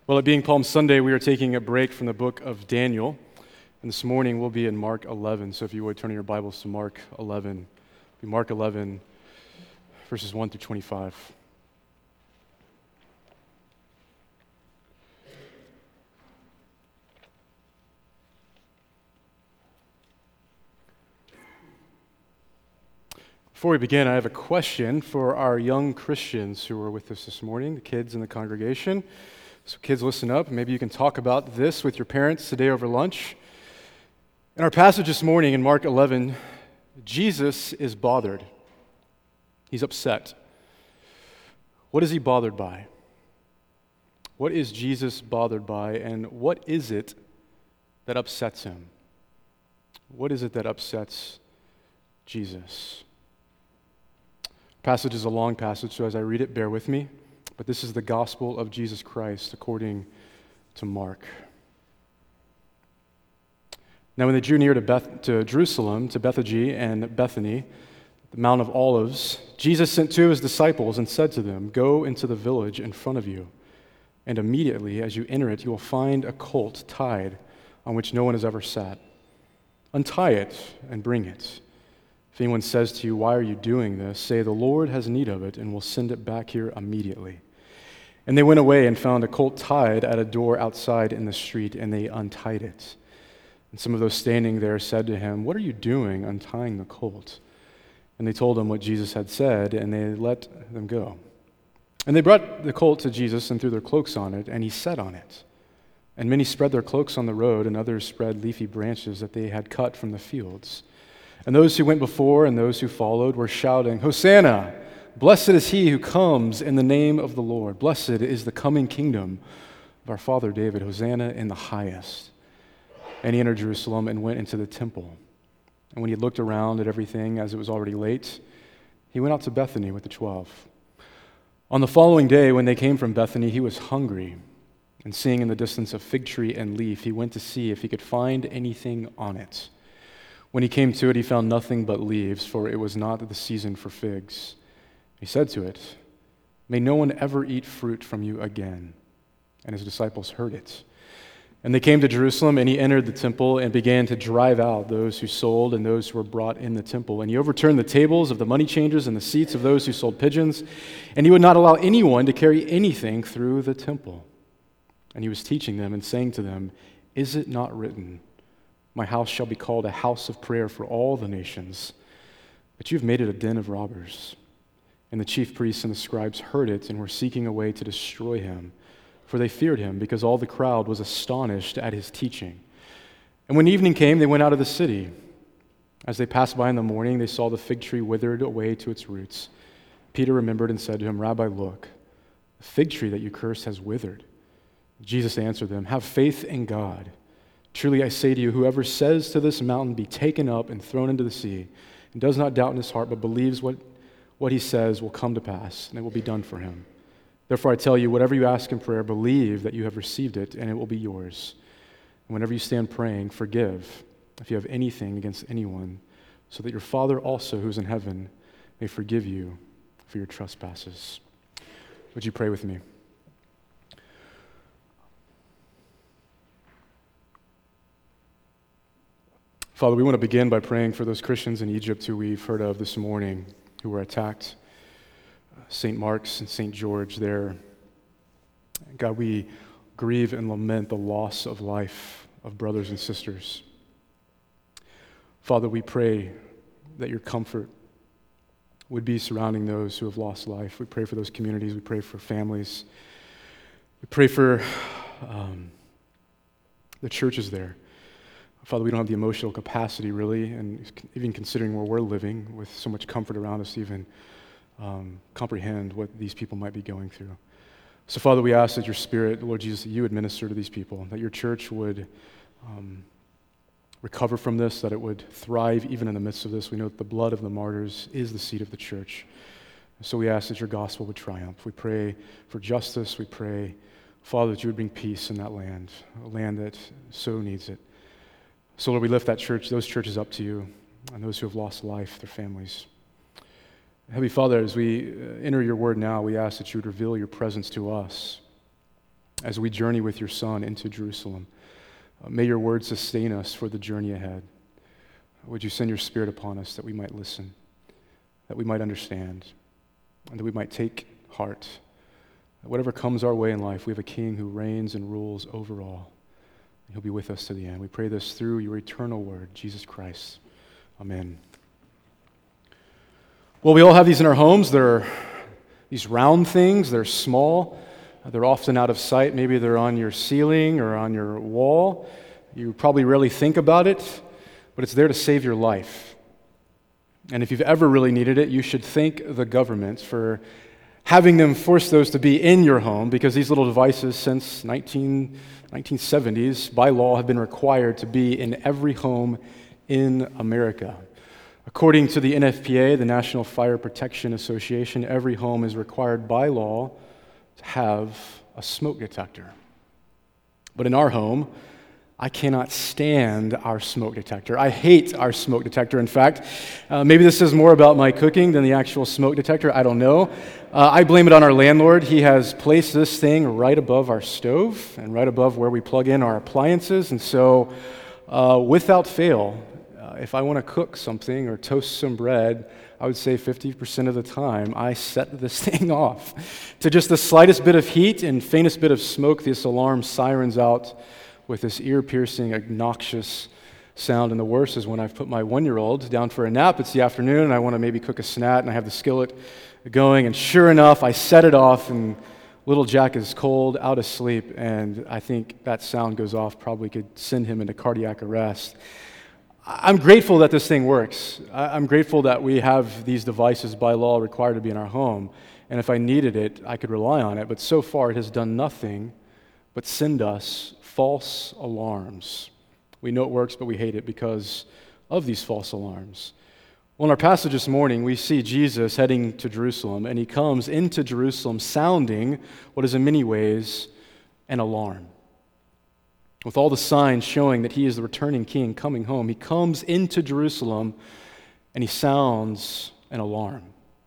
Well, it being Palm Sunday, we are taking a break from the book of Daniel. And this morning we'll be in Mark 11. So if you would turn your Bibles to Mark 11. Mark 11, verses 1 through 25. Before we begin, I have a question for our young Christians who are with us this morning, the kids in the congregation. So kids, listen up. Maybe you can talk about this with your parents today over lunch. In our passage this morning in Mark 11, Jesus is bothered. He's upset. What is he bothered by? What is Jesus bothered by, and what is it that upsets him? What is it that upsets Jesus? The passage is a long passage, so as I read it, bear with me. But this is the gospel of Jesus Christ according to Mark. Now when they drew near to Jerusalem, to Bethphage and Bethany, the Mount of Olives, Jesus sent two of his disciples and said to them, "Go into the village in front of you, and immediately as you enter it, you will find a colt tied on which no one has ever sat. Untie it and bring it. If anyone says to you, 'Why are you doing this?' say, 'The Lord has need of it, and will send it back here immediately.'" And they went away and found a colt tied at a door outside in the street, and they untied it. And some of those standing there said to him, "What are you doing untying the colt?" And they told him what Jesus had said, and they let them go. And they brought the colt to Jesus and threw their cloaks on it, and he sat on it. And many spread their cloaks on the road, and others spread leafy branches that they had cut from the fields. And those who went before and those who followed were shouting, "Hosanna! Blessed is he who comes in the name of the Lord. Blessed is the coming kingdom of our father David. Hosanna in the highest." And he entered Jerusalem and went into the temple. And when he looked around at everything, as it was already late, he went out to Bethany with the 12. On the following day, when they came from Bethany, he was hungry. And seeing in the distance a fig tree and leaf, he went to see if he could find anything on it. When he came to it, he found nothing but leaves, for it was not the season for figs. He said to it, "May no one ever eat fruit from you again." And his disciples heard it. And they came to Jerusalem, and he entered the temple and began to drive out those who sold and those who were brought in the temple. And he overturned the tables of the money changers and the seats of those who sold pigeons, and he would not allow anyone to carry anything through the temple. And he was teaching them and saying to them, "Is it not written, 'My house shall be called a house of prayer for all the nations'? But you've made it a den of robbers." And the chief priests and the scribes heard it and were seeking a way to destroy him, for they feared him, because all the crowd was astonished at his teaching. And when evening came, they went out of the city. As they passed by in the morning, they saw the fig tree withered away to its roots. Peter remembered and said to him, "Rabbi, look, the fig tree that you cursed has withered." Jesus answered them, "Have faith in God. Truly I say to you, whoever says to this mountain, 'Be taken up and thrown into the sea,' and does not doubt in his heart, but believes what he says will come to pass, and it will be done for him. Therefore I tell you, whatever you ask in prayer, believe that you have received it, and it will be yours. And whenever you stand praying, forgive if you have anything against anyone, so that your Father also, who is in heaven, may forgive you for your trespasses." Would you pray with me? Father, we want to begin by praying for those Christians in Egypt who we've heard of this morning, who were attacked, St. Mark's and St. George there. God, we grieve and lament the loss of life of brothers and sisters. Father, we pray that your comfort would be surrounding those who have lost life. We pray for those communities. We pray for families. We pray for the churches there. Father, we don't have the emotional capacity, really, and even considering where we're living with so much comfort around us, even comprehend what these people might be going through. So, Father, we ask that your Spirit, Lord Jesus, that you would minister to these people, that your church would recover from this, that it would thrive even in the midst of this. We know that the blood of the martyrs is the seed of the church. So we ask that your gospel would triumph. We pray for justice. We pray, Father, that you would bring peace in that land, a land that so needs it. So, Lord, we lift that church, those churches up to you, and those who have lost life, their families. Heavenly Father, as we enter your word now, we ask that you would reveal your presence to us. as we journey with your Son into Jerusalem. May your word sustain us for the journey ahead. Would you send your Spirit upon us that we might listen, that we might understand, and that we might take heart. Whatever comes our way in life, we have a King who reigns and rules over all. He'll be with us to the end. We pray this through your eternal word, Jesus Christ. Amen. Well, we all have these in our homes. They're these round things. They're small. They're often out of sight. Maybe they're on your ceiling or on your wall. You probably rarely think about it, but it's there to save your life. And if you've ever really needed it, you should thank the government for having them force those to be in your home, because these little devices since 1970s, by law, have been required to be in every home in America. According to the NFPA, the National Fire Protection Association, every home is required by law to have a smoke detector. But in our home, I cannot stand our smoke detector. I hate our smoke detector, in fact. Maybe this is more about my cooking than the actual smoke detector. I don't know. I blame it on our landlord. He has placed this thing right above our stove and right above where we plug in our appliances. And so, without fail, if I want to cook something or toast some bread, I would say 50% of the time I set this thing off. To just the slightest bit of heat and faintest bit of smoke, this alarm sirens out with this ear-piercing, obnoxious sound. And the worst is when I've put my 1-year-old down for a nap. It's the afternoon, and I want to maybe cook a snat, and I have the skillet going, and sure enough, I set it off, and little Jack is cold, out of sleep, and I think that sound goes off, probably could send him into cardiac arrest. I'm grateful that this thing works. I'm grateful that we have these devices by law required to be in our home, and if I needed it, I could rely on it, but so far it has done nothing but send us false alarms. We know it works, but we hate it because of these false alarms. Well, in our passage this morning, we see Jesus heading to Jerusalem, and he comes into Jerusalem sounding what is in many ways an alarm. With all the signs showing that he is the returning king coming home, he comes into Jerusalem and he sounds an alarm.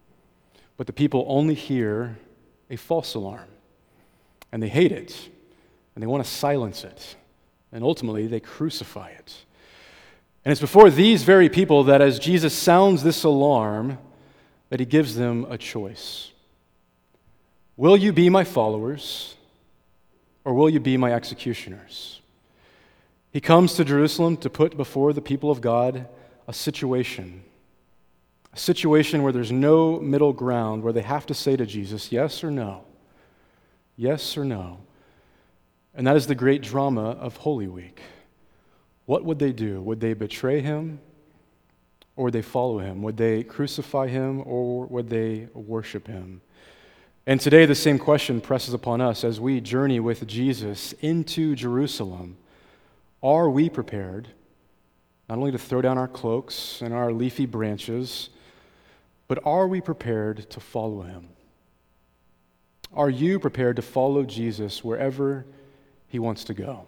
But the people only hear a false alarm, and they hate it, and they want to silence it, and ultimately they crucify it. And it's before these very people that as Jesus sounds this alarm, that he gives them a choice. Will you be my followers, or will you be my executioners? He comes to Jerusalem to put before the people of God a situation where there's no middle ground, where they have to say to Jesus, yes or no, yes or no. And that is the great drama of Holy Week. What would they do? Would they betray him, or would they follow him? Would they crucify him, or would they worship him? And today the same question presses upon us as we journey with Jesus into Jerusalem. Are we prepared not only to throw down our cloaks and our leafy branches, but are we prepared to follow him? Are you prepared to follow Jesus wherever he wants to go?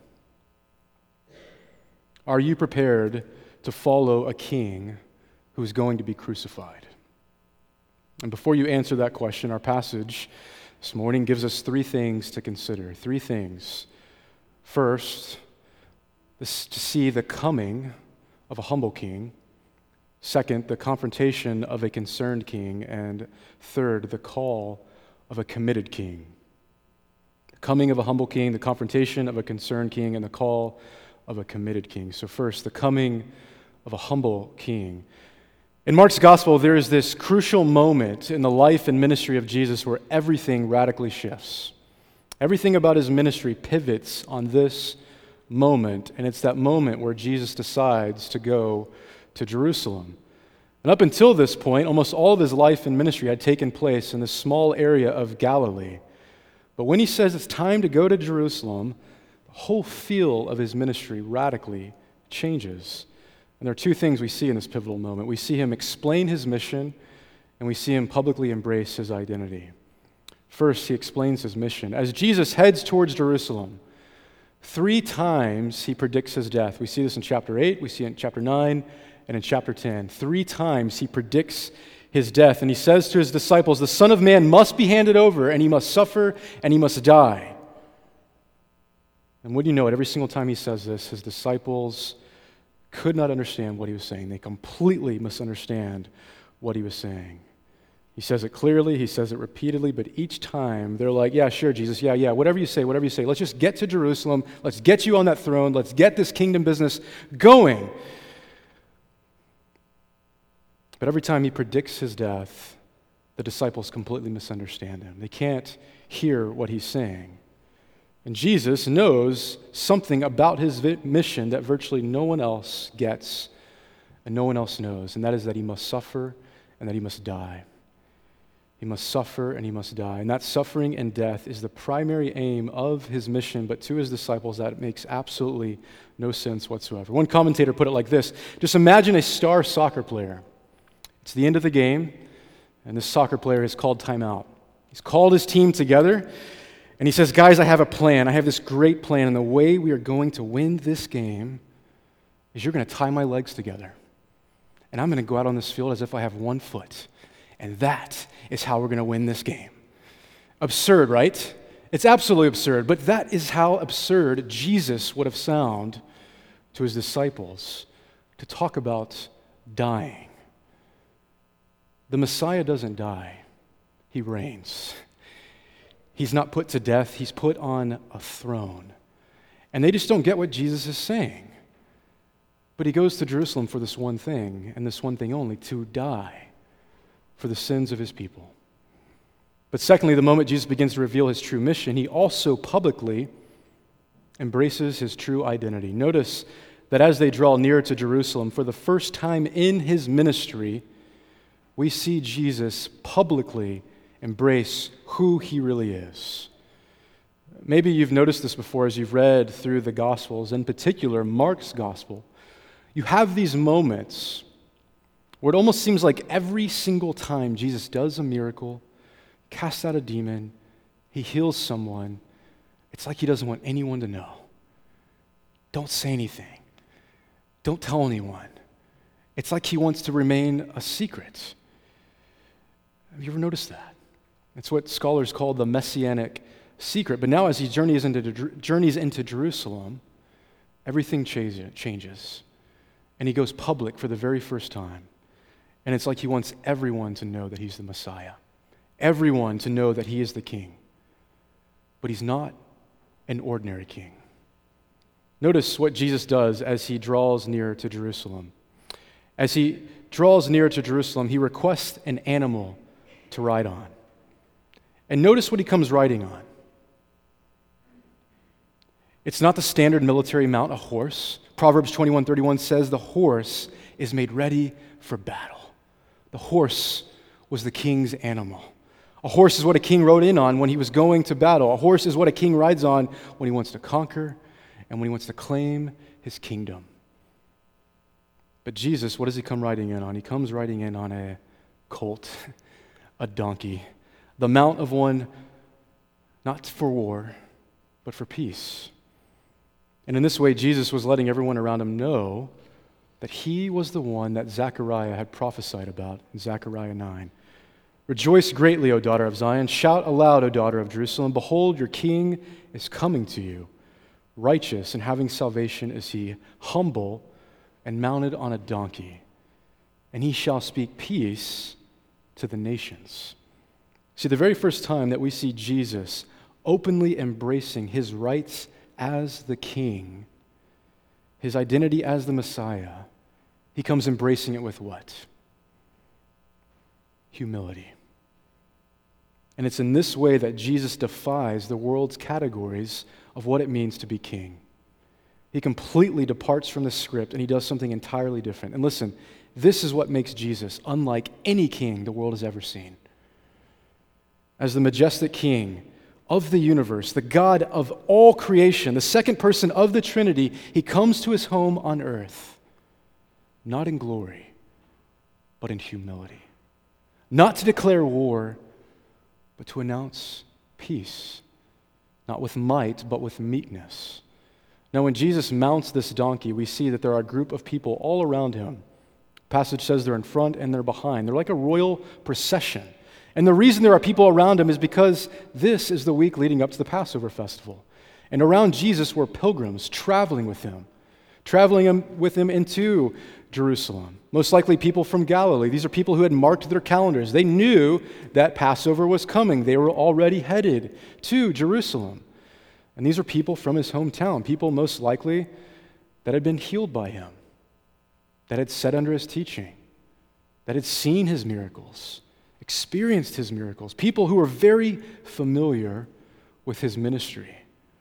Are you prepared to follow a king who is going to be crucified? And before you answer that question, our passage this morning gives us 3 things to consider. 3 things. First, to see the coming of a humble king. Second, the confrontation of a concerned king. And third, the call of a committed king. The coming of a humble king, the confrontation of a concerned king, and the call of a committed king. So first, the coming of a humble king. In Mark's gospel, there is this crucial moment in the life and ministry of Jesus where everything radically shifts. Everything about his ministry pivots on this moment, and it's that moment where Jesus decides to go to Jerusalem. And up until this point, almost all of his life and ministry had taken place in this small area of Galilee. But when he says it's time to go to Jerusalem, the whole feel of his ministry radically changes. And there are 2 things we see in this pivotal moment. We see him explain his mission, and we see him publicly embrace his identity. First, he explains his mission. As Jesus heads towards Jerusalem, 3 times he predicts his death. We see this in chapter 8, we see it in chapter 9, and in chapter 10. 3 times he predicts his death, and he says to his disciples, the Son of Man must be handed over, and he must suffer, and he must die. And wouldn't you know it, every single time he says this, his disciples could not understand what he was saying. They completely misunderstand what he was saying. He says it clearly, he says it repeatedly, but each time they're like, yeah, sure, Jesus, yeah, whatever you say. Let's just get to Jerusalem. Let's get you on that throne. Let's get this kingdom business going. But every time he predicts his death, the disciples completely misunderstand him. They can't hear what he's saying. And Jesus knows something about his mission that virtually no one else gets and no one else knows, and that is that he must suffer and that he must die. He must suffer and he must die. And that suffering and death is the primary aim of his mission, but to his disciples, that makes absolutely no sense whatsoever. One commentator put it like this: just imagine a star soccer player. It's the end of the game, and this soccer player has called timeout. He's called his team together, and he says, guys, I have a plan. I have this great plan, and the way we are going to win this game is you're going to tie my legs together, and I'm going to go out on this field as if I have one foot. And that is how we're going to win this game. Absurd, right? It's absolutely absurd, but that is how absurd Jesus would have sounded to his disciples, to talk about dying. The Messiah doesn't die. He reigns. He's not put to death. He's put on a throne. And they just don't get what Jesus is saying. But he goes to Jerusalem for this one thing, and this one thing only, to die for the sins of his people. But secondly, the moment Jesus begins to reveal his true mission, he also publicly embraces his true identity. Notice that as they draw near to Jerusalem, for the first time in his ministry, we see Jesus publicly embrace who he really is. Maybe you've noticed this before as you've read through the Gospels, in particular Mark's Gospel. You have these moments where it almost seems like every single time Jesus does a miracle, casts out a demon, he heals someone, it's like he doesn't want anyone to know. Don't say anything. Don't tell anyone. It's like he wants to remain a secret. Have you ever noticed that? It's what scholars call the messianic secret. But now as he journeys into Jerusalem, everything changes. And he goes public for the very first time. And it's like he wants everyone to know that he's the Messiah. Everyone to know that he is the king. But he's not an ordinary king. Notice what Jesus does as he draws near to Jerusalem. As he draws near to Jerusalem, he requests an animal to ride on. And notice what he comes riding on. It's not the standard military mount, a horse. Proverbs 21:31 says the horse is made ready for battle. The horse was the king's animal. A horse is what a king rode in on when he was going to battle. A horse is what a king rides on when he wants to conquer and when he wants to claim his kingdom. But Jesus, what does he come riding in on? He comes riding in on a colt, a donkey, the mount of one not for war, but for peace. And in this way, Jesus was letting everyone around him know that he was the one that Zechariah had prophesied about in Zechariah 9. Rejoice greatly, O daughter of Zion. Shout aloud, O daughter of Jerusalem. Behold, your king is coming to you. Righteous and having salvation is he, humble and mounted on a donkey. And he shall speak peace to the nations. See, the very first time that we see Jesus openly embracing his rights as the king, his identity as the Messiah, he comes embracing it with what? Humility. And it's in this way that Jesus defies the world's categories of what it means to be king. He completely departs from the script and he does something entirely different. And listen, this is what makes Jesus unlike any king the world has ever seen. As the majestic king of the universe, the God of all creation, the second person of the Trinity, he comes to his home on earth, not in glory, but in humility. Not to declare war, but to announce peace. Not with might, but with meekness. Now, when Jesus mounts this donkey, we see that there are a group of people all around him. The passage says they're in front and they're behind. They're like a royal procession. And the reason there are people around him is because this is the week leading up to the Passover festival. And around Jesus were pilgrims traveling with him into Jerusalem. Most likely people from Galilee. These are people who had marked their calendars. They knew that Passover was coming. They were already headed to Jerusalem. And these are people from his hometown, people most likely that had been healed by him, that had sat under his teaching, that had seen his miracles, experienced his miracles, people who were very familiar with his ministry.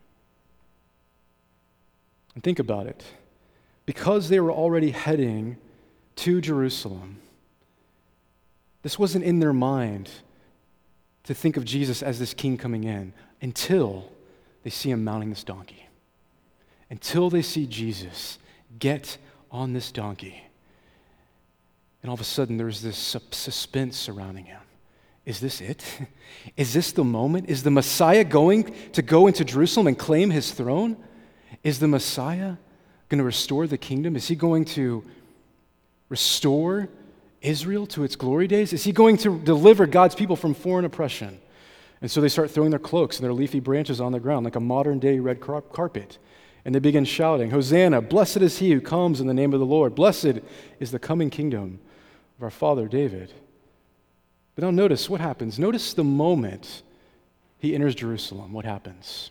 And think about it. Because they were already heading to Jerusalem, this wasn't in their mind to think of Jesus as this king coming in until they see him mounting this donkey, until they see Jesus get on this donkey. And all of a sudden, there's this suspense surrounding him. Is this it? Is this the moment? Is the Messiah going to go into Jerusalem and claim his throne? Is the Messiah going to restore the kingdom? Is he going to restore Israel to its glory days? Is he going to deliver God's people from foreign oppression? And so they start throwing their cloaks and their leafy branches on the ground like a modern-day red carpet. And they begin shouting, "Hosanna, blessed is he who comes in the name of the Lord. Blessed is the coming kingdom of our father David." But now notice what happens. Notice the moment he enters Jerusalem. What happens?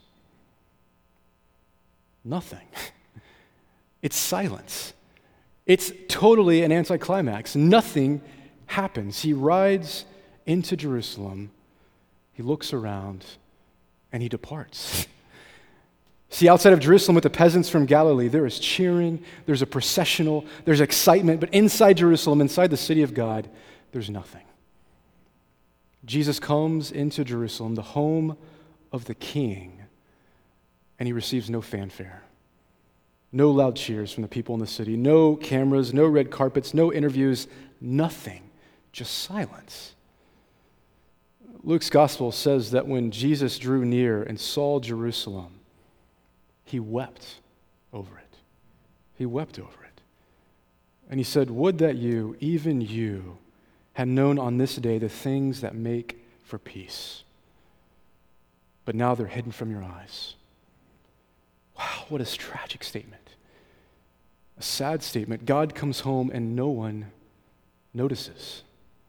Nothing. It's silence. It's totally an anticlimax. Nothing happens. He rides into Jerusalem, he looks around, and he departs. See, outside of Jerusalem with the peasants from Galilee, there is cheering, there's a processional, there's excitement, but inside Jerusalem, inside the city of God, there's nothing. Jesus comes into Jerusalem, the home of the King, and he receives no fanfare. No loud cheers from the people in the city, no cameras, no red carpets, no interviews, nothing, just silence. Luke's gospel says that when Jesus drew near and saw Jerusalem, he wept over it. He wept over it. And he said, "Would that you, even you, had known on this day the things that make for peace. But now they're hidden from your eyes." Wow, what a tragic statement. A sad statement. God comes home and no one notices.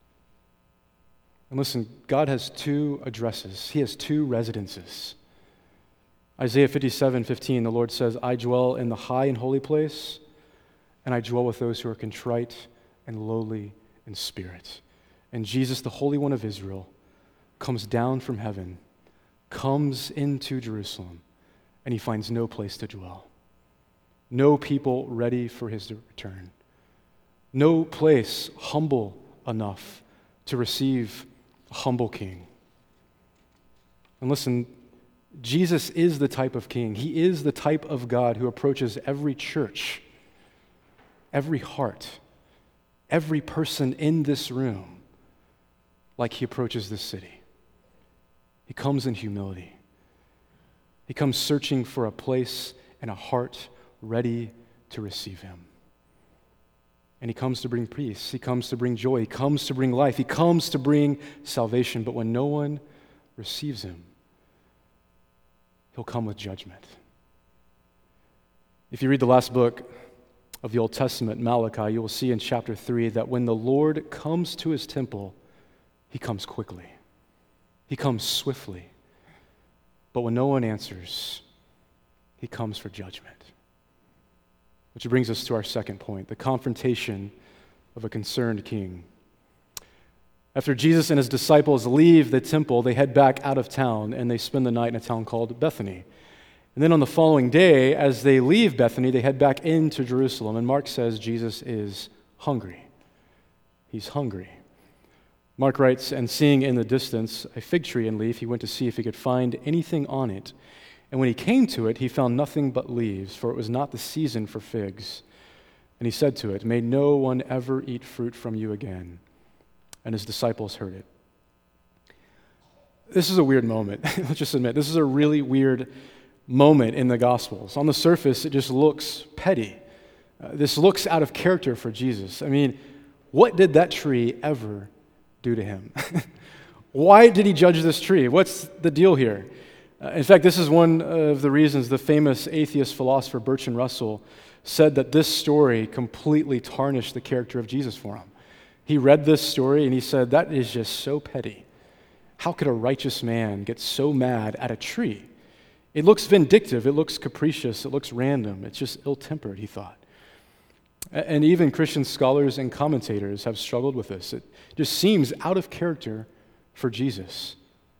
And listen, God has two addresses. He has two residences. Isaiah 57:15, the Lord says, "I dwell in the high and holy place, and I dwell with those who are contrite and lowly in spirit." And Jesus, the Holy One of Israel, comes down from heaven, comes into Jerusalem, and he finds no place to dwell. No people ready for his return. No place humble enough to receive a humble king. And listen, Jesus is the type of king. He is the type of God who approaches every church, every heart, every person in this room like he approaches this city. He comes in humility. He comes searching for a place and a heart ready to receive him. And he comes to bring peace. He comes to bring joy. He comes to bring life. He comes to bring salvation. But when no one receives him, he'll come with judgment. If you read the last book of the Old Testament, Malachi, you will see in chapter 3 that when the Lord comes to his temple, he comes quickly. He comes swiftly. But when no one answers, he comes for judgment. Which brings us to our second point, the confrontation of a concerned king. After Jesus and his disciples leave the temple, they head back out of town and they spend the night in a town called Bethany. And then on the following day, as they leave Bethany, they head back into Jerusalem. And Mark says Jesus is hungry. He's hungry. Mark writes, "And seeing in the distance a fig tree and leaf, he went to see if he could find anything on it. And when he came to it, he found nothing but leaves, for it was not the season for figs. And he said to it, 'May no one ever eat fruit from you again.' And his disciples heard it." This is a weird moment. Let's just admit, this is a really weird moment in the Gospels. On the surface, it just looks petty. This looks out of character for Jesus. I mean, what did that tree ever do to him? Why did he judge this tree? What's the deal here? In fact, this is one of the reasons the famous atheist philosopher Bertrand Russell said that this story completely tarnished the character of Jesus for him. He read this story and he said, that is just so petty. How could a righteous man get so mad at a tree? It looks vindictive, it looks capricious, it looks random, it's just ill-tempered, he thought. And even Christian scholars and commentators have struggled with this. It just seems out of character for Jesus.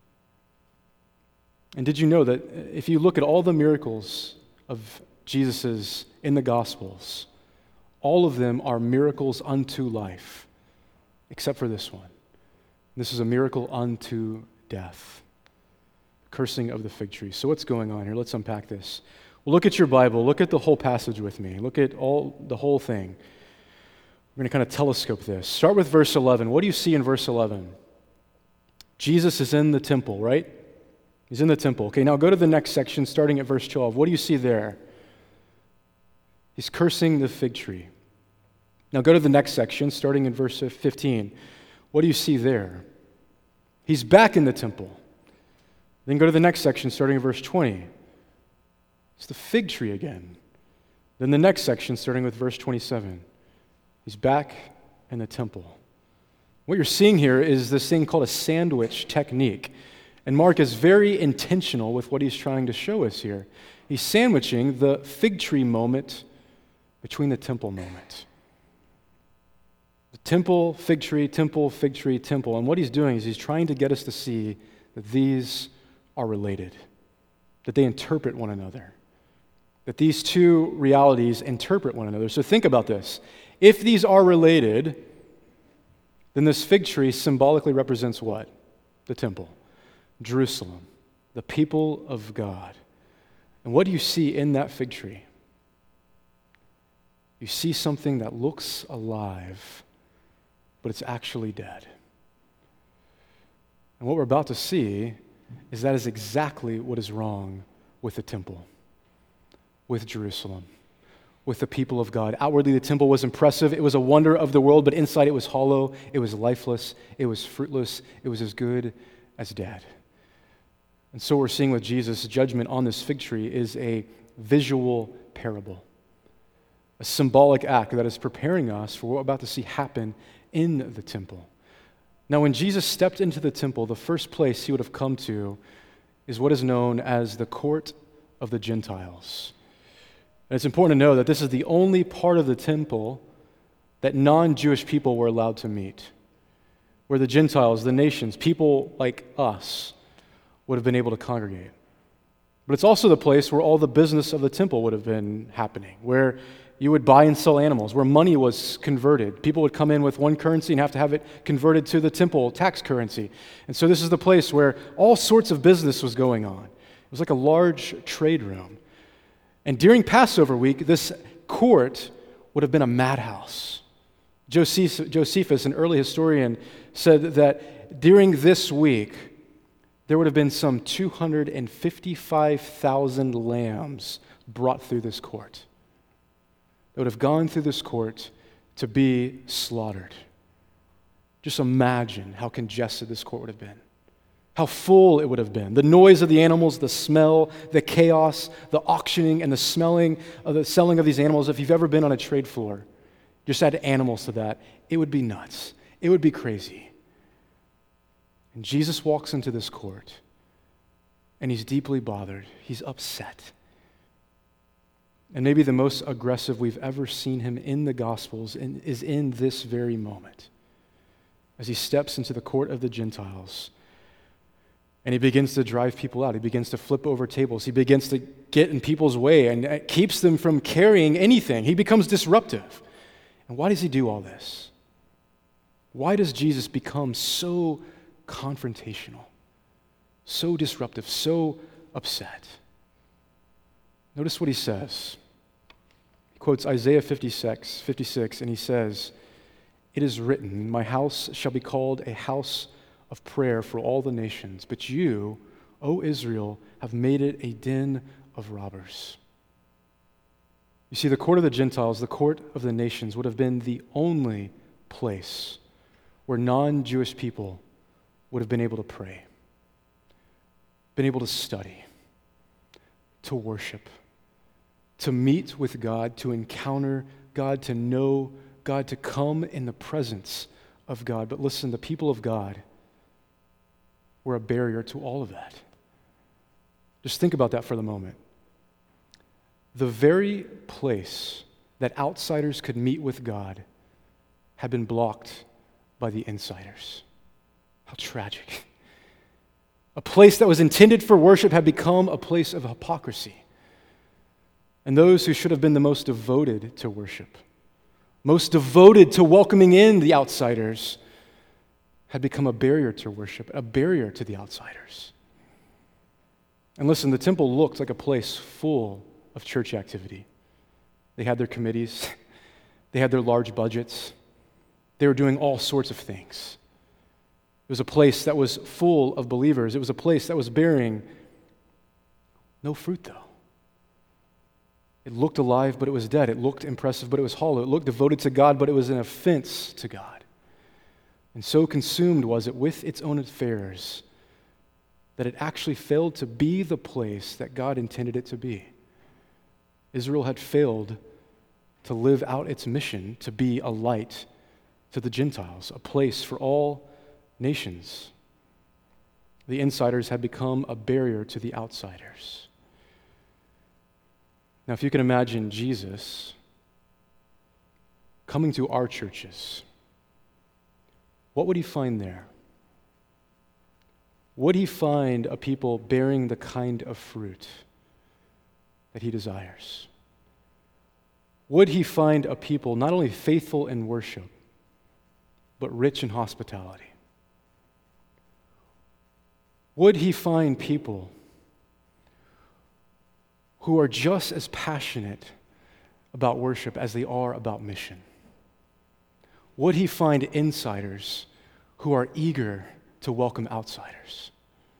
And did you know that if you look at all the miracles of Jesus's in the Gospels, all of them are miracles unto life, except for this one. This is a miracle unto death, cursing of the fig tree. So what's going on here? Let's unpack this. Well, look at your Bible. Look at the whole passage with me. Look at the whole thing. We're going to kind of telescope this. Start with verse 11. What do you see in verse 11? Jesus is in the temple, right? He's in the temple. Okay, now go to the next section, starting at verse 12. What do you see there? He's cursing the fig tree. Now go to the next section, starting in verse 15. What do you see there? He's back in the temple. Then go to the next section, starting in verse 20. It's the fig tree again. Then the next section, starting with verse 27. He's back in the temple. What you're seeing here is this thing called a sandwich technique. And Mark is very intentional with what he's trying to show us here. He's sandwiching the fig tree moment between the temple moment. The temple, fig tree, temple, fig tree, temple. And what he's doing is he's trying to get us to see that these are related, that they interpret one another, that these two realities interpret one another. So think about this. If these are related, then this fig tree symbolically represents what? The temple, Jerusalem, the people of God. And what do you see in that fig tree? You see something that looks alive, but it's actually dead. And what we're about to see is that is exactly what is wrong with the temple, with Jerusalem, with the people of God. Outwardly, the temple was impressive. It was a wonder of the world, but inside it was hollow, it was lifeless, it was fruitless, it was as good as dead. And so we're seeing with Jesus' judgment on this fig tree is a visual parable, a symbolic act that is preparing us for what we're about to see happen in the temple. Now, when Jesus stepped into the temple, the first place he would have come to is what is known as the court of the Gentiles. And it's important to know that this is the only part of the temple that non-Jewish people were allowed to meet, where the Gentiles, the nations, people like us, would have been able to congregate. But it's also the place where all the business of the temple would have been happening, where you would buy and sell animals, where money was converted. People would come in with one currency and have to have it converted to the temple tax currency. And so this is the place where all sorts of business was going on. It was like a large trade room. And during Passover week, this court would have been a madhouse. Josephus, an early historian, said that during this week, there would have been some 255,000 lambs brought through this court. They would have gone through this court to be slaughtered. Just imagine how congested this court would have been, how full it would have been. The noise of the animals, the smell, the chaos, the auctioning and the selling of these animals. If you've ever been on a trade floor, just add animals to that, it would be nuts. It would be crazy. And Jesus walks into this court, and he's deeply bothered. He's upset. And maybe the most aggressive we've ever seen him in the Gospels is in this very moment, as he steps into the court of the Gentiles, and he begins to drive people out. He begins to flip over tables. He begins to get in people's way and keeps them from carrying anything. He becomes disruptive. And why does he do all this? Why does Jesus become so confrontational, so disruptive, so upset? Notice what he says. He quotes Isaiah 56, and he says, "It is written, my house shall be called a house of prayer for all the nations, but you, O Israel, have made it a den of robbers." You see, the court of the Gentiles, the court of the nations, would have been the only place where non-Jewish people would have been able to pray, been able to study, to worship, to meet with God, to encounter God, to know God, to come in the presence of God. But listen, the people of God were a barrier to all of that. Just think about that for the moment. The very place that outsiders could meet with God had been blocked by the insiders. How tragic. A place that was intended for worship had become a place of hypocrisy. And those who should have been the most devoted to worship, most devoted to welcoming in the outsiders, had become a barrier to worship, a barrier to the outsiders. And listen, the temple looked like a place full of church activity. They had their committees, they had their large budgets, they were doing all sorts of things. It was a place that was full of believers. It was a place that was bearing no fruit, though. It looked alive, but it was dead. It looked impressive, but it was hollow. It looked devoted to God, but it was an offense to God. And so consumed was it with its own affairs that it actually failed to be the place that God intended it to be. Israel had failed to live out its mission to be a light to the Gentiles, a place for all nations. The insiders had become a barrier to the outsiders. Now, if you can imagine Jesus coming to our churches, what would he find there? Would he find a people bearing the kind of fruit that he desires? Would he find a people not only faithful in worship, but rich in hospitality? Would he find people who are just as passionate about worship as they are about mission? Would he find insiders who are eager to welcome outsiders?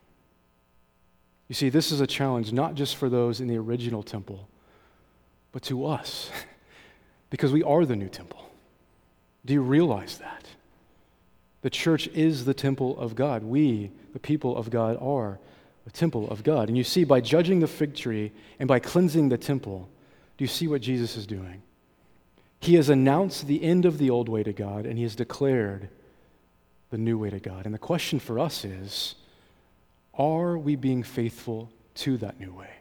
You see, this is a challenge not just for those in the original temple, but to us, because we are the new temple. Do you realize that? The church is the temple of God. We, the people of God, are the temple of God. And you see, by judging the fig tree and by cleansing the temple, do you see what Jesus is doing? He has announced the end of the old way to God, and he has declared the new way to God. And the question for us is, are we being faithful to that new way?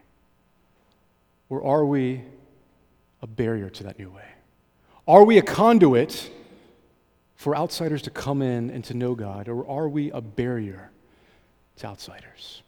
Or are we a barrier to that new way? Are we a conduit for outsiders to come in and to know God, or are we a barrier to outsiders?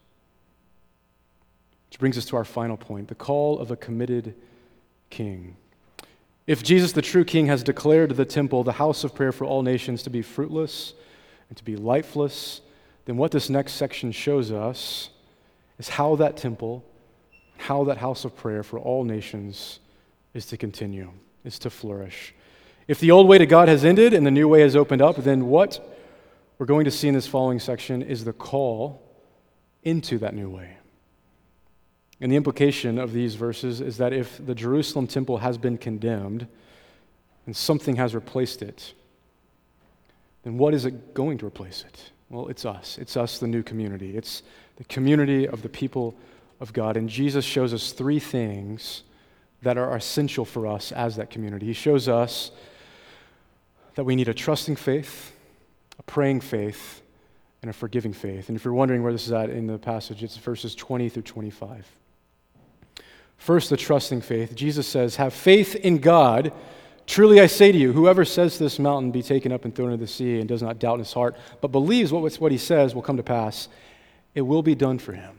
Which brings us to our final point, the call of a committed king. If Jesus, the true king, has declared the temple, the house of prayer for all nations, to be fruitless and to be lifeless, then what this next section shows us is how that temple, how that house of prayer for all nations is to continue, is to flourish. If the old way to God has ended and the new way has opened up, then what we're going to see in this following section is the call into that new way. And the implication of these verses is that if the Jerusalem temple has been condemned and something has replaced it, then what is it going to replace it? Well, it's us. It's us, the new community. It's the community of the people of God. And Jesus shows us three things that are essential for us as that community. He shows us that we need a trusting faith, a praying faith, and a forgiving faith. And if you're wondering where this is at in the passage, it's verses 20 through 25. First, the trusting faith. Jesus says, "Have faith in God. Truly I say to you, whoever says to this mountain, be taken up and thrown into the sea, and does not doubt in his heart, but believes what he says will come to pass, it will be done for him."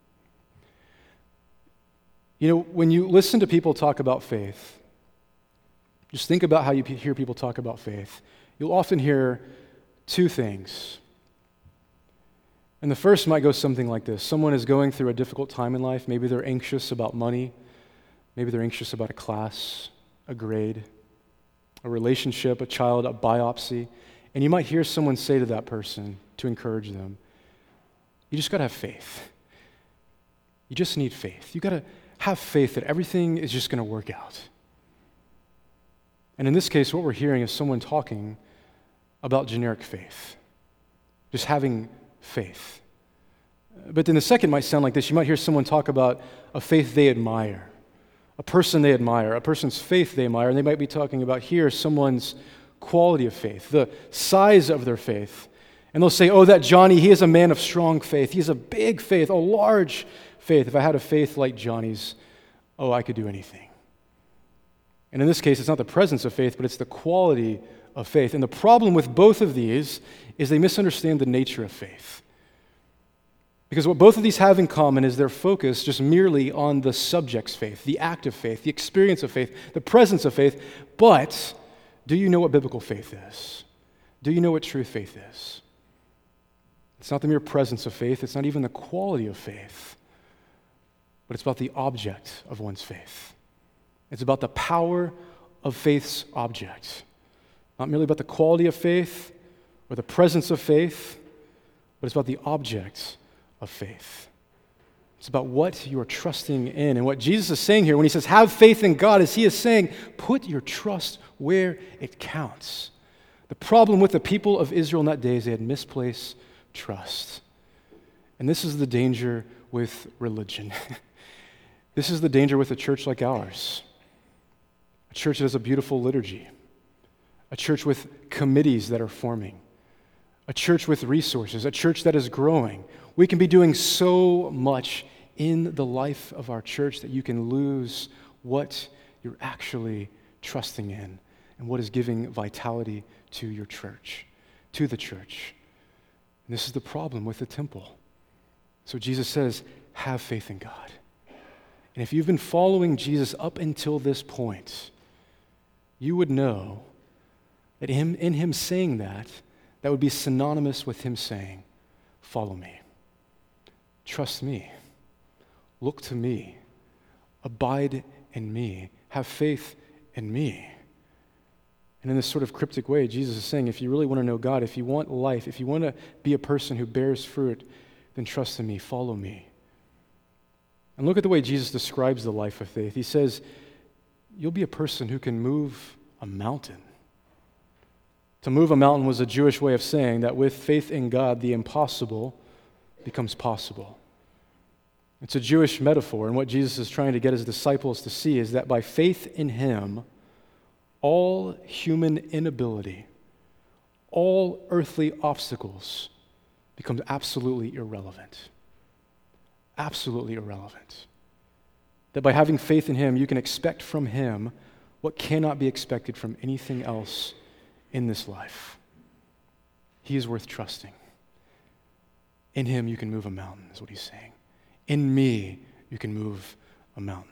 You know, when you listen to people talk about faith, just think about how you hear people talk about faith. You'll often hear two things. And the first might go something like this. Someone is going through a difficult time in life. Maybe they're anxious about money. Maybe they're anxious about a class, a grade, a relationship, a child, a biopsy. And you might hear someone say to that person to encourage them, you just got to have faith. You just need faith. You got to have faith that everything is just going to work out. And in this case, what we're hearing is someone talking about generic faith, just having faith. But then the second might sound like this. You might hear someone talk about a faith they admire, a person they admire, a person's faith they admire, and they might be talking about here someone's quality of faith, the size of their faith. And they'll say, oh, that Johnny, he is a man of strong faith. He has a big faith, a large faith. If I had a faith like Johnny's, oh, I could do anything. And in this case, it's not the presence of faith, but it's the quality of faith. And the problem with both of these is they misunderstand the nature of faith. Because what both of these have in common is their focus just merely on the subject's faith, the act of faith, the experience of faith, the presence of faith. But do you know what biblical faith is? Do you know what true faith is? It's not the mere presence of faith. It's not even the quality of faith. But it's about the object of one's faith. It's about the power of faith's object. Not merely about the quality of faith or the presence of faith, but it's about the object of faith. It's about what you are trusting in. And what Jesus is saying here when he says, have faith in God, is he is saying, put your trust where it counts. The problem with the people of Israel in that day is they had misplaced trust. And this is the danger with religion. This is the danger with a church like ours. A church that has a beautiful liturgy. A church with committees that are forming. A church with resources. A church that is growing. We can be doing so much in the life of our church that you can lose what you're actually trusting in and what is giving vitality to your church, to the church. And this is the problem with the temple. So Jesus says, have faith in God. And if you've been following Jesus up until this point, you would know that in him saying that would be synonymous with him saying, follow me, trust me, look to me, abide in me, have faith in me. And in this sort of cryptic way, Jesus is saying, if you really want to know God, if you want life, if you want to be a person who bears fruit, then trust in me, follow me. And look at the way Jesus describes the life of faith. He says, you'll be a person who can move a mountain. To move a mountain was a Jewish way of saying that with faith in God, the impossible becomes possible. It's a Jewish metaphor, and what Jesus is trying to get his disciples to see is that by faith in him, all human inability, all earthly obstacles become absolutely irrelevant. Absolutely irrelevant. That by having faith in him, you can expect from him what cannot be expected from anything else in this life. He is worth trusting. In him, you can move a mountain, is what he's saying. In me, you can move a mountain.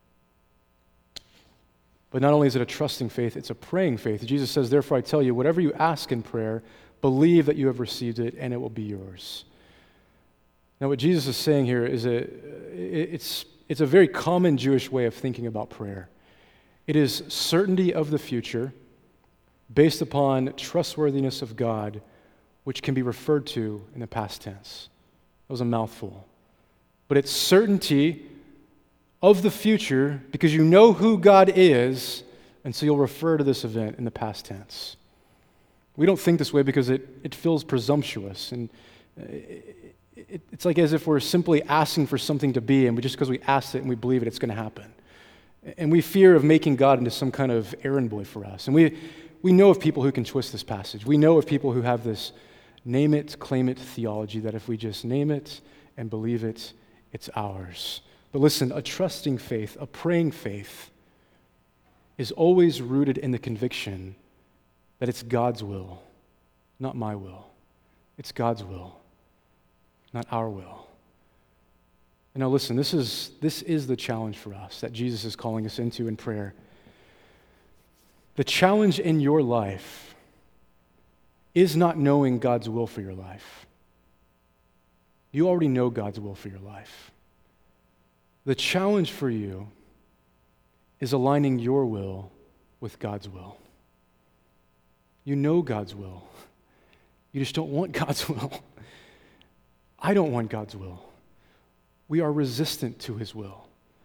But not only is it a trusting faith, it's a praying faith. Jesus says, therefore I tell you, whatever you ask in prayer, believe that you have received it and it will be yours. Now what Jesus is saying here is it's a very common Jewish way of thinking about prayer. It is certainty of the future based upon trustworthiness of God, which can be referred to in the past tense. That was a mouthful. But it's certainty of the future because you know who God is, and so you'll refer to this event in the past tense. We don't think this way because it feels presumptuous, and it's like as if we're simply asking for something to be, and just because we asked it and we believe it, it's going to happen. And we fear of making God into some kind of errand boy for us. And we know of people who can twist this passage. We know of people who have this name it, claim it theology that if we just name it and believe it, it's ours. But listen, a trusting faith, a praying faith, is always rooted in the conviction that it's God's will, not my will. It's God's will, not our will. And now listen, this is the challenge for us that Jesus is calling us into in prayer. The challenge in your life is not knowing God's will for your life. You already know God's will for your life. The challenge for you is aligning your will with God's will. You know God's will. You just don't want God's will. I don't want God's will. We are resistant to his will.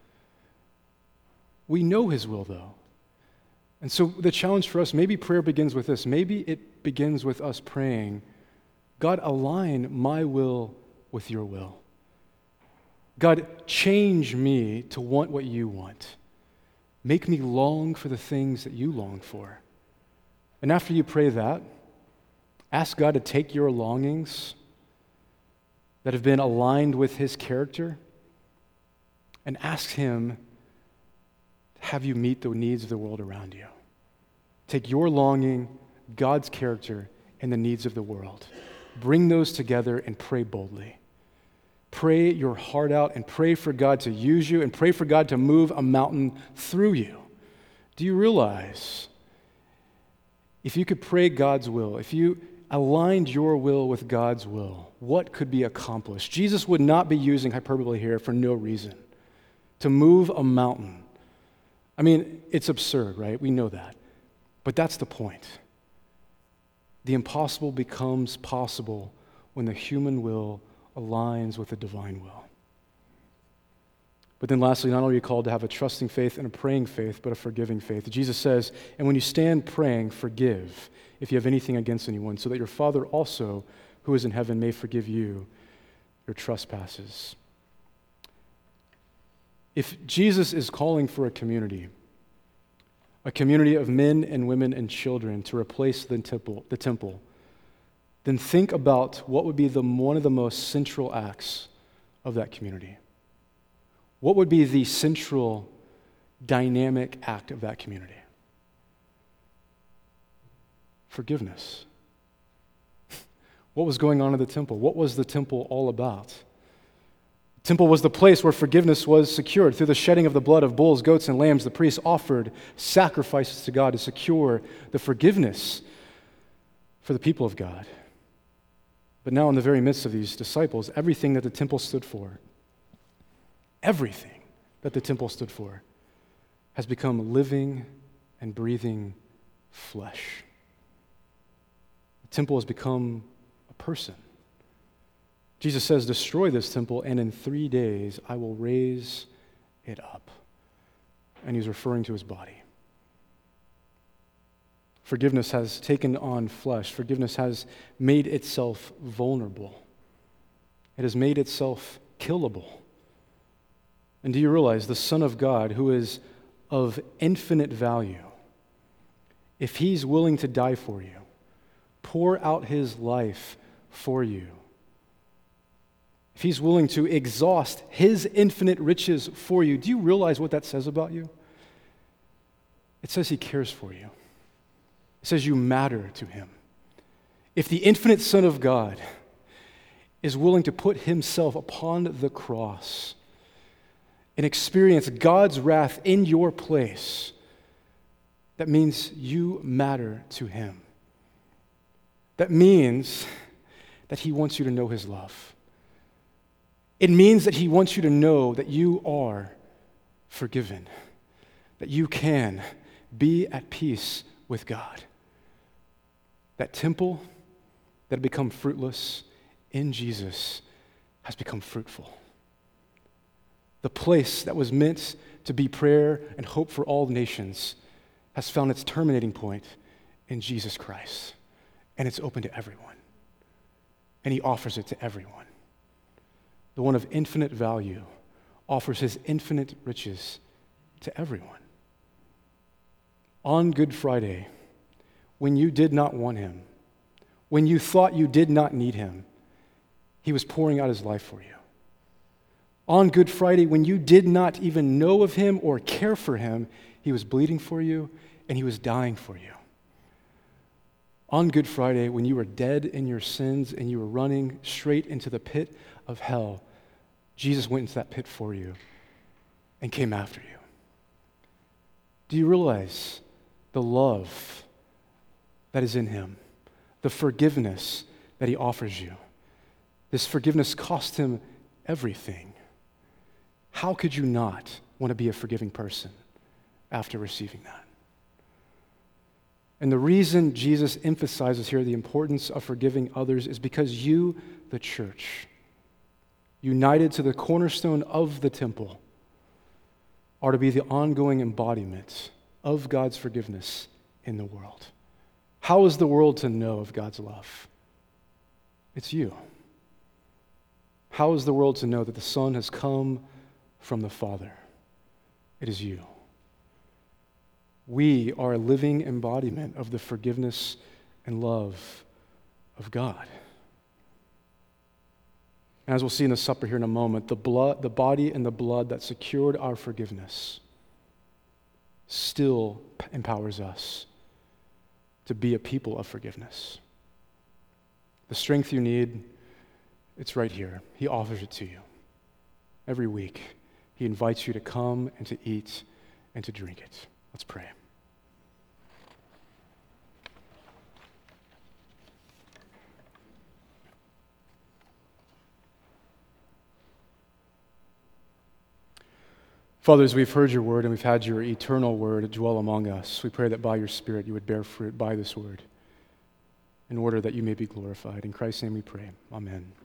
We know his will, though. And so the challenge for us, maybe prayer begins with this. Maybe it begins with us praying, God, align my will with your will. God, change me to want what you want. Make me long for the things that you long for. And after you pray that, ask God to take your longings that have been aligned with his character and ask him to have you meet the needs of the world around you. Take your longing, God's character, and the needs of the world. Bring those together and pray boldly. Pray your heart out and pray for God to use you and pray for God to move a mountain through you. Do you realize if you could pray God's will, if you aligned your will with God's will, what could be accomplished? Jesus would not be using hyperbole here for no reason. To move a mountain. I mean, it's absurd, right? We know that. But that's the point. The impossible becomes possible when the human will aligns with the divine will. But then lastly, not only are you called to have a trusting faith and a praying faith, but a forgiving faith. Jesus says, and when you stand praying, forgive if you have anything against anyone, so that your Father also, who is in heaven, may forgive you your trespasses. If Jesus is calling for a community of men and women and children to replace the temple, then think about what would be one of the most central acts of that community. What would be the central dynamic act of that community? Forgiveness. What was going on in the temple? What was the temple all about? The temple was the place where forgiveness was secured. Through the shedding of the blood of bulls, goats, and lambs, the priests offered sacrifices to God to secure the forgiveness for the people of God. But now in the very midst of these disciples, everything that the temple stood for has become living and breathing flesh. The temple has become a person. Jesus says, destroy this temple, and in 3 days I will raise it up. And he's referring to his body. Forgiveness has taken on flesh. Forgiveness has made itself vulnerable. It has made itself killable. And do you realize the Son of God, who is of infinite value, if he's willing to die for you, pour out his life for you, if he's willing to exhaust his infinite riches for you, do you realize what that says about you? It says he cares for you. It says you matter to him. If the infinite Son of God is willing to put himself upon the cross and experience God's wrath in your place, that means you matter to him. That means that he wants you to know his love. It means that he wants you to know that you are forgiven, that you can be at peace with God. That temple that had become fruitless in Jesus has become fruitful. The place that was meant to be prayer and hope for all nations has found its terminating point in Jesus Christ. And it's open to everyone. And he offers it to everyone. The one of infinite value offers his infinite riches to everyone. On Good Friday, when you did not want him, when you thought you did not need him, he was pouring out his life for you. On Good Friday, when you did not even know of him or care for him, he was bleeding for you and he was dying for you. On Good Friday, when you were dead in your sins and you were running straight into the pit of hell, Jesus went into that pit for you and came after you. Do you realize the love that is in him, the forgiveness that he offers you? This forgiveness cost him everything. How could you not want to be a forgiving person after receiving that? And the reason Jesus emphasizes here the importance of forgiving others is because you, the church, united to the cornerstone of the temple, are to be the ongoing embodiment of God's forgiveness in the world. How is the world to know of God's love? It's you. How is the world to know that the Son has come from the Father? It is you. We are a living embodiment of the forgiveness and love of God. As we'll see in the supper here in a moment, the body and the blood that secured our forgiveness still empowers us to be a people of forgiveness. The strength you need, it's right here. He offers it to you. Every week, he invites you to come and to eat and to drink it. Let's pray. Father, as we've heard your word and we've had your eternal word dwell among us, we pray that by your Spirit you would bear fruit by this word in order that you may be glorified. In Christ's name we pray. Amen.